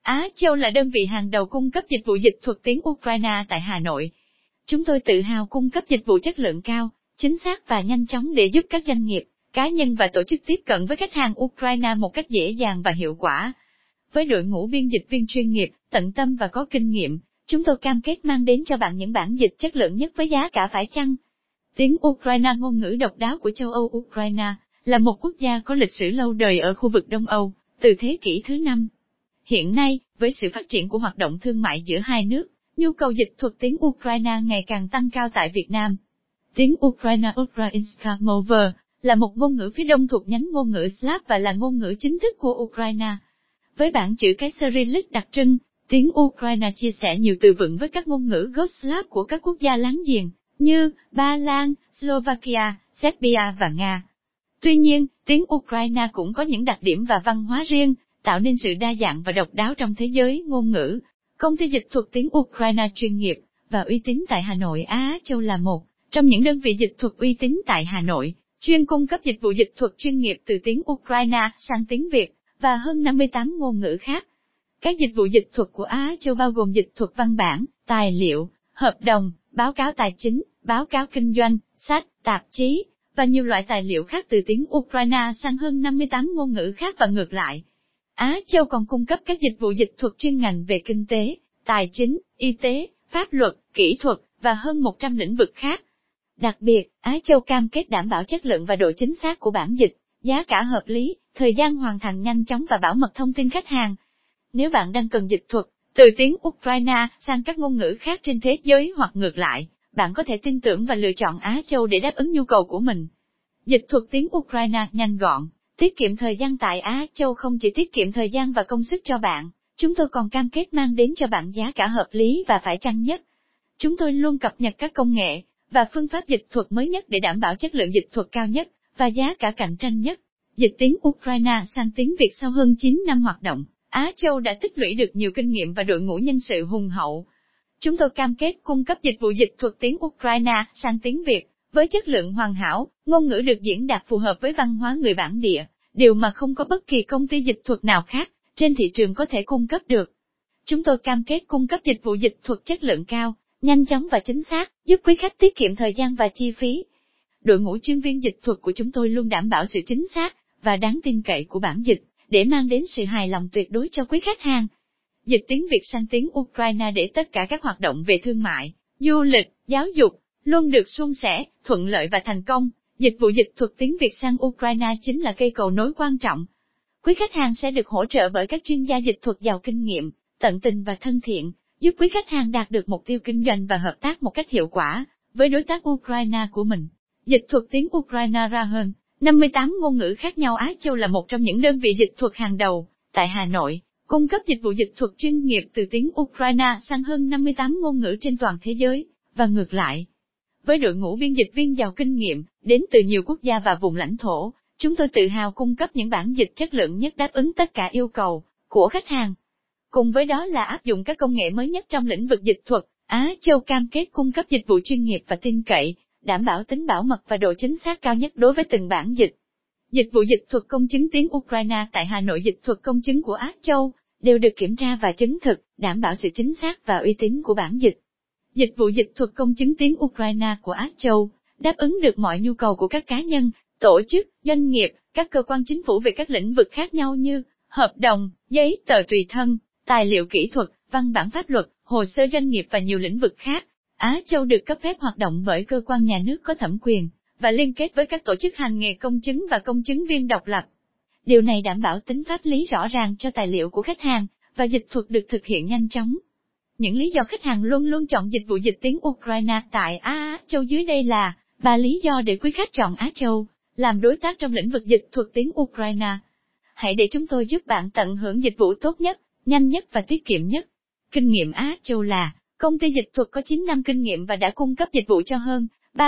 Á Châu là đơn vị hàng đầu cung cấp dịch vụ dịch thuật tiếng Ukraine tại Hà Nội. Chúng tôi tự hào cung cấp dịch vụ chất lượng cao, chính xác và nhanh chóng để giúp các doanh nghiệp, cá nhân và tổ chức tiếp cận với khách hàng Ukraine một cách dễ dàng và hiệu quả. Với đội ngũ biên dịch viên chuyên nghiệp, tận tâm và có kinh nghiệm, chúng tôi cam kết mang đến cho bạn những bản dịch chất lượng nhất với giá cả phải chăng. Tiếng Ukraine, ngôn ngữ độc đáo của châu Âu. Ukraine là một quốc gia có lịch sử lâu đời ở khu vực Đông Âu, từ thế kỷ thứ 5. Hiện nay, với sự phát triển của hoạt động thương mại giữa hai nước, nhu cầu dịch thuật tiếng Ukraine ngày càng tăng cao tại Việt Nam. Tiếng Ukraine Ukrainska Mova là một ngôn ngữ phía đông thuộc nhánh ngôn ngữ Slav và là ngôn ngữ chính thức của Ukraine. Với bảng chữ cái Cyrillic đặc trưng, tiếng Ukraine chia sẻ nhiều từ vựng với các ngôn ngữ gốc Slav của các quốc gia láng giềng, như Ba Lan, Slovakia, Serbia và Nga. Tuy nhiên, tiếng Ukraine cũng có những đặc điểm và văn hóa riêng, tạo nên sự đa dạng và độc đáo trong thế giới ngôn ngữ. Công ty dịch thuật tiếng Ukraine chuyên nghiệp và uy tín tại Hà Nội Á Châu là một trong những đơn vị dịch thuật uy tín tại Hà Nội, chuyên cung cấp dịch vụ dịch thuật chuyên nghiệp từ tiếng Ukraine sang tiếng Việt và hơn 58 ngôn ngữ khác. Các dịch vụ dịch thuật của Á Châu bao gồm dịch thuật văn bản, tài liệu, hợp đồng, báo cáo tài chính, báo cáo kinh doanh, sách, tạp chí và nhiều loại tài liệu khác từ tiếng Ukraine sang hơn 58 ngôn ngữ khác và ngược lại. Á Châu còn cung cấp các dịch vụ dịch thuật chuyên ngành về kinh tế, tài chính, y tế, pháp luật, kỹ thuật và hơn 100 lĩnh vực khác. Đặc biệt, Á Châu cam kết đảm bảo chất lượng và độ chính xác của bản dịch, giá cả hợp lý, thời gian hoàn thành nhanh chóng và bảo mật thông tin khách hàng. Nếu bạn đang cần dịch thuật từ tiếng Ukraine sang các ngôn ngữ khác trên thế giới hoặc ngược lại, bạn có thể tin tưởng và lựa chọn Á Châu để đáp ứng nhu cầu của mình. Dịch thuật tiếng Ukraine nhanh gọn, tiết kiệm thời gian tại Á Châu không chỉ tiết kiệm thời gian và công sức cho bạn, chúng tôi còn cam kết mang đến cho bạn giá cả hợp lý và phải chăng nhất. Chúng tôi luôn cập nhật các công nghệ và phương pháp dịch thuật mới nhất để đảm bảo chất lượng dịch thuật cao nhất và giá cả cạnh tranh nhất. Dịch tiếng Ukraine sang tiếng Việt sau hơn 9 năm hoạt động, Á Châu đã tích lũy được nhiều kinh nghiệm và đội ngũ nhân sự hùng hậu. Chúng tôi cam kết cung cấp dịch vụ dịch thuật tiếng Ukraine sang tiếng Việt với chất lượng hoàn hảo, ngôn ngữ được diễn đạt phù hợp với văn hóa người bản địa, điều mà không có bất kỳ công ty dịch thuật nào khác trên thị trường có thể cung cấp được. Chúng tôi cam kết cung cấp dịch vụ dịch thuật chất lượng cao, nhanh chóng và chính xác, giúp quý khách tiết kiệm thời gian và chi phí. Đội ngũ chuyên viên dịch thuật của chúng tôi luôn đảm bảo sự chính xác và đáng tin cậy của bản dịch, để mang đến sự hài lòng tuyệt đối cho quý khách hàng. Dịch tiếng Việt sang tiếng Ukraine để tất cả các hoạt động về thương mại, du lịch, giáo dục luôn được suôn sẻ, thuận lợi và thành công. Dịch vụ dịch thuật tiếng Việt sang Ukraine chính là cây cầu nối quan trọng. Quý khách hàng sẽ được hỗ trợ bởi các chuyên gia dịch thuật giàu kinh nghiệm, tận tình và thân thiện, giúp quý khách hàng đạt được mục tiêu kinh doanh và hợp tác một cách hiệu quả với đối tác Ukraine của mình. Dịch thuật tiếng Ukraine ra hơn 58 ngôn ngữ khác nhau. Á Châu là một trong những đơn vị dịch thuật hàng đầu tại Hà Nội, cung cấp dịch vụ dịch thuật chuyên nghiệp từ tiếng Ukraine sang hơn 58 ngôn ngữ trên toàn thế giới, và ngược lại. Với đội ngũ biên dịch viên giàu kinh nghiệm, đến từ nhiều quốc gia và vùng lãnh thổ, chúng tôi tự hào cung cấp những bản dịch chất lượng nhất đáp ứng tất cả yêu cầu của khách hàng. Cùng với đó là áp dụng các công nghệ mới nhất trong lĩnh vực dịch thuật, Á Châu cam kết cung cấp dịch vụ chuyên nghiệp và tin cậy, đảm bảo tính bảo mật và độ chính xác cao nhất đối với từng bản dịch. Dịch vụ dịch thuật công chứng tiếng Ukraine tại Hà Nội. Dịch thuật công chứng của Á Châu đều được kiểm tra và chứng thực, đảm bảo sự chính xác và uy tín của bản dịch. Dịch vụ dịch thuật công chứng tiếng Ukraine của Á Châu đáp ứng được mọi nhu cầu của các cá nhân, tổ chức, doanh nghiệp, các cơ quan chính phủ về các lĩnh vực khác nhau như hợp đồng, giấy tờ tùy thân, tài liệu kỹ thuật, văn bản pháp luật, hồ sơ doanh nghiệp và nhiều lĩnh vực khác. Á Châu được cấp phép hoạt động bởi cơ quan nhà nước có thẩm quyền và liên kết với các tổ chức hành nghề công chứng và công chứng viên độc lập. Điều này đảm bảo tính pháp lý rõ ràng cho tài liệu của khách hàng và dịch thuật được thực hiện nhanh chóng. Những lý do khách hàng luôn luôn chọn dịch vụ dịch tiếng Ukraine tại Á Châu dưới đây là 3 lý do để quý khách chọn Á Châu làm đối tác trong lĩnh vực dịch thuật tiếng Ukraine. Hãy để chúng tôi giúp bạn tận hưởng dịch vụ tốt nhất, nhanh nhất và tiết kiệm nhất. Kinh nghiệm Á Châu là công ty dịch thuật có 9 năm kinh nghiệm và đã cung cấp dịch vụ cho hơn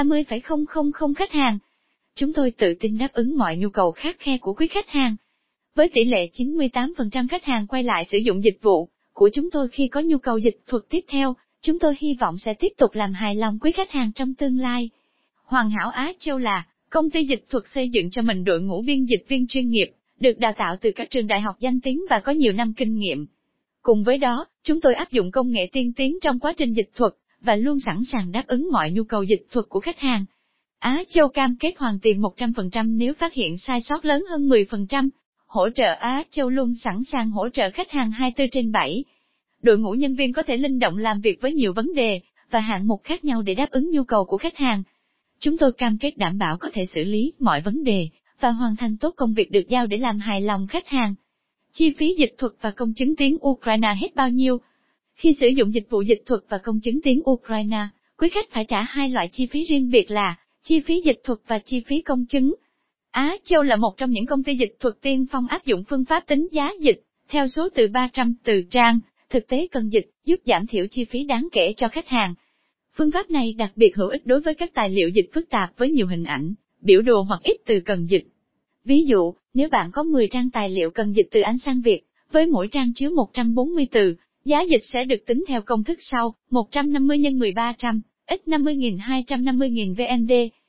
30,000 khách hàng. Chúng tôi tự tin đáp ứng mọi nhu cầu khắt khe của quý khách hàng. Với tỷ lệ 98% khách hàng quay lại sử dụng dịch vụ của chúng tôi khi có nhu cầu dịch thuật tiếp theo, chúng tôi hy vọng sẽ tiếp tục làm hài lòng quý khách hàng trong tương lai. Hoàn hảo Á Châu là công ty dịch thuật xây dựng cho mình đội ngũ biên dịch viên chuyên nghiệp, được đào tạo từ các trường đại học danh tiếng và có nhiều năm kinh nghiệm. Cùng với đó, chúng tôi áp dụng công nghệ tiên tiến trong quá trình dịch thuật, và luôn sẵn sàng đáp ứng mọi nhu cầu dịch thuật của khách hàng. Á Châu cam kết hoàn tiền 100% nếu phát hiện sai sót lớn hơn 10%. Hỗ trợ Á Châu luôn sẵn sàng hỗ trợ khách hàng 24/7. Đội ngũ nhân viên có thể linh động làm việc với nhiều vấn đề và hạng mục khác nhau để đáp ứng nhu cầu của khách hàng. Chúng tôi cam kết đảm bảo có thể xử lý mọi vấn đề và hoàn thành tốt công việc được giao để làm hài lòng khách hàng. Chi phí dịch thuật và công chứng tiếng Ukraine hết bao nhiêu? Khi sử dụng dịch vụ dịch thuật và công chứng tiếng Ukraine, quý khách phải trả hai loại chi phí riêng biệt là chi phí dịch thuật và chi phí công chứng. Á Châu là một trong những công ty dịch thuật tiên phong áp dụng phương pháp tính giá dịch theo số từ 300 từ trang, thực tế cần dịch, giúp giảm thiểu chi phí đáng kể cho khách hàng. Phương pháp này đặc biệt hữu ích đối với các tài liệu dịch phức tạp với nhiều hình ảnh, biểu đồ hoặc ít từ cần dịch. Ví dụ, nếu bạn có 10 trang tài liệu cần dịch từ Anh sang Việt, với mỗi trang chứa 140 từ, giá dịch sẽ được tính theo công thức sau: 150 x 1300, ít 50.250.000 VND.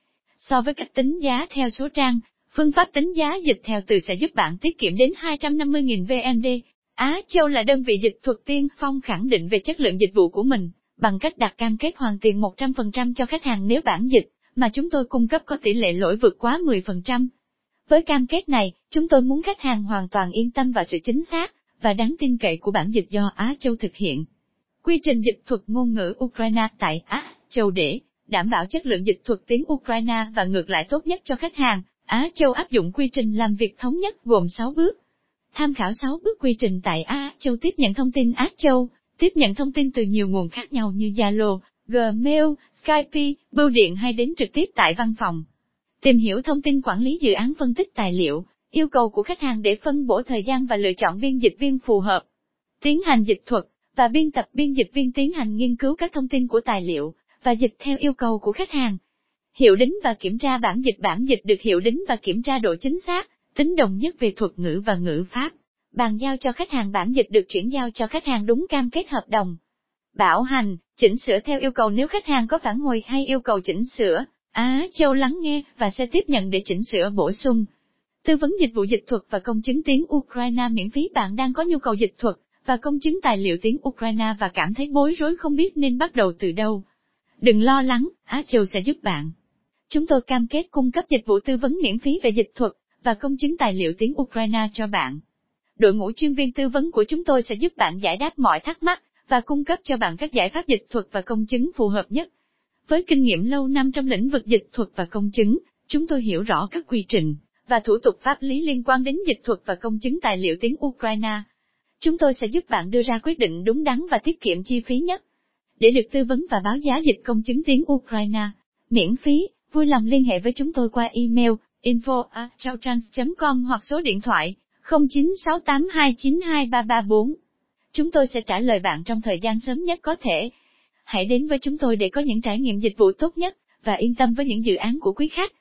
So với cách tính giá theo số trang, phương pháp tính giá dịch theo từ sẽ giúp bạn tiết kiệm đến 250.000 VND. Á Châu là đơn vị dịch thuật tiên phong khẳng định về chất lượng dịch vụ của mình, bằng cách đặt cam kết hoàn tiền 100% cho khách hàng nếu bản dịch mà chúng tôi cung cấp có tỷ lệ lỗi vượt quá 10%. Với cam kết này, chúng tôi muốn khách hàng hoàn toàn yên tâm vào sự chính xác và đáng tin cậy của bản dịch do Á Châu thực hiện. Quy trình dịch thuật ngôn ngữ Ukraine tại Á Châu để đảm bảo chất lượng dịch thuật tiếng Ukraine và ngược lại tốt nhất cho khách hàng, Á Châu áp dụng quy trình làm việc thống nhất gồm 6 bước. Tham khảo 6 bước quy trình tại Á Châu. Tiếp nhận thông tin. Á Châu tiếp nhận thông tin từ nhiều nguồn khác nhau như Zalo, Gmail, Skype, bưu điện hay đến trực tiếp tại văn phòng. Tìm hiểu thông tin quản lý dự án. Phân tích tài liệu, yêu cầu của khách hàng để phân bổ thời gian và lựa chọn biên dịch viên phù hợp. Tiến hành dịch thuật và biên tập. Biên dịch viên tiến hành nghiên cứu các thông tin của tài liệu và dịch theo yêu cầu của khách hàng. Hiệu đính và kiểm tra bản dịch. Bản dịch được hiệu đính và kiểm tra độ chính xác, tính đồng nhất về thuật ngữ và ngữ pháp. Bàn giao cho khách hàng. Bản dịch được chuyển giao cho khách hàng đúng cam kết hợp đồng. Bảo hành, chỉnh sửa theo yêu cầu. Nếu khách hàng có phản hồi hay yêu cầu chỉnh sửa, Á Châu lắng nghe và sẽ tiếp nhận để chỉnh sửa bổ sung. Tư vấn dịch vụ dịch thuật và công chứng tiếng Ukraine miễn phí. Bạn đang có nhu cầu dịch thuật và công chứng tài liệu tiếng Ukraine và cảm thấy bối rối không biết nên bắt đầu từ đâu? Đừng lo lắng, Á Châu sẽ giúp bạn. Chúng tôi cam kết cung cấp dịch vụ tư vấn miễn phí về dịch thuật và công chứng tài liệu tiếng Ukraine cho bạn. Đội ngũ chuyên viên tư vấn của chúng tôi sẽ giúp bạn giải đáp mọi thắc mắc và cung cấp cho bạn các giải pháp dịch thuật và công chứng phù hợp nhất. Với kinh nghiệm lâu năm trong lĩnh vực dịch thuật và công chứng, chúng tôi hiểu rõ các quy trình và thủ tục pháp lý liên quan đến dịch thuật và công chứng tài liệu tiếng Ukraine. Chúng tôi sẽ giúp bạn đưa ra quyết định đúng đắn và tiết kiệm chi phí nhất. Để được tư vấn và báo giá dịch công chứng tiếng Ukraine miễn phí, vui lòng liên hệ với chúng tôi qua email info@chautrans.com hoặc số điện thoại 0968292334. Chúng tôi sẽ trả lời bạn trong thời gian sớm nhất có thể. Hãy đến với chúng tôi để có những trải nghiệm dịch vụ tốt nhất và yên tâm với những dự án của quý khách.